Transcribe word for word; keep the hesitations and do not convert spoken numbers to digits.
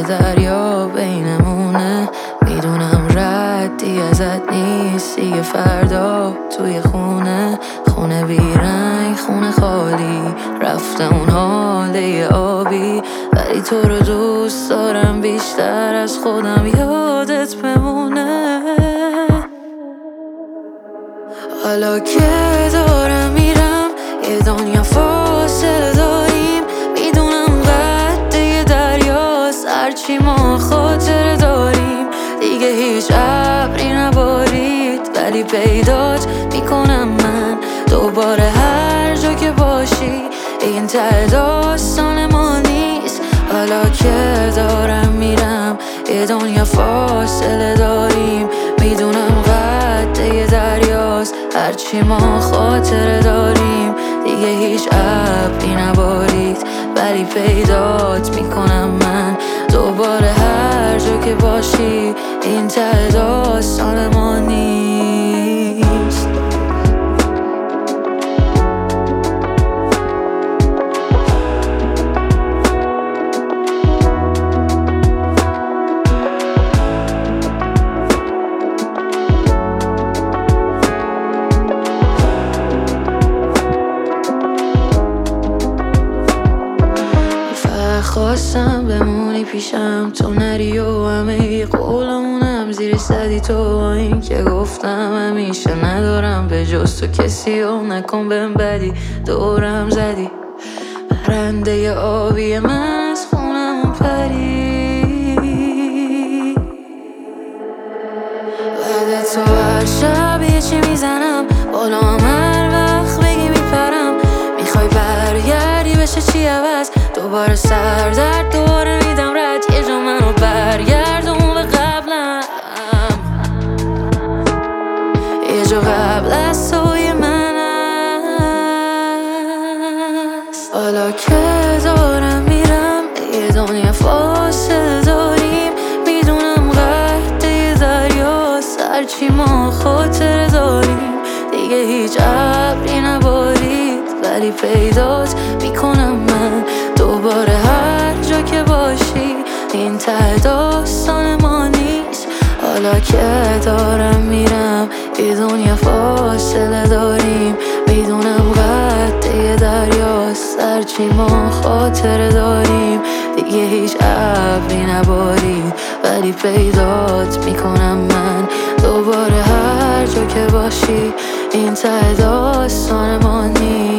دریا بینمونه. میدونم ردی ازت نیست دیگه. فردا توی خونه، خونه بیرنگ، خونه خالی، رفته اون حاله آبی. ولی تو رو دوست دارم بیشتر از خودم، یادت بمونه. حالا که دارم میرم یه دنیا فاصله داریم. میدونم قد دریاست هرچی ما خاطره داریم. دیگه هیچ ابری نبارید ولی پیدات میکنم من دوباره هر جا که باشی. این ته داستان ما نیست. حالا که دارم میرم یه دنیا فاصله داریم. میدونم قد دریاست هرچی ما خاطره داریم. دیگه هیچ ابری نبارید ولی پیدات میکنم من دوباره هر جا که باشی. این ته داستان ما نیست. خواستم بمونی پیشم تو نری و همه قولمونم زیر صدی تو. این که گفتم همیشه ندارم به جز تو کسی و نکن بهم بدی. دورم زدی پرنده آبی من از خونمون پری. بعد تو هر شب یه چی میزنم بالا هم هر وقت بگی میپرم. میخوای برگردی بشه چی عوض دوباره سر درد دوباره میدم رد. یه جا منو برگردون به قبلم، یه جا قبل از توی من هست. حالا که دارم میرم یه دنیا فاصله داریم. میدونم قد دریاست هرچی ما خاطره داریم. دیگه هیچ ابری نبارید ولی پیدات میکنم من دوباره هر جا که باشی. این ته داستان ما نیست. حالا که دارم میرم یه دنیا فاصله داریم. میدونم قد دریاست هرچی ما خاطره داریم. دیگه هیچ ابری نبارید ولی پیدات میکنم من دوباره هر جا که باشی. این ته داستان ما نیست.